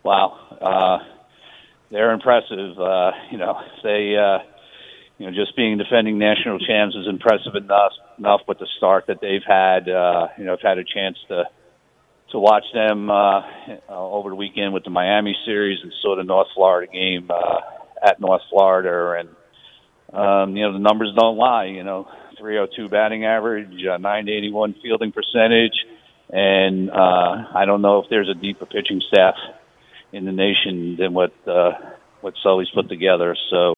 Wow, they're impressive. Just being defending national champs is impressive enough with the start that they've had. I've had a chance to watch them over the weekend with the Miami series and saw the North Florida game at North Florida, and the numbers don't lie. 302 batting average, 981 fielding percentage, and I don't know if there's a deeper pitching staff in the nation than what Sully's put together. So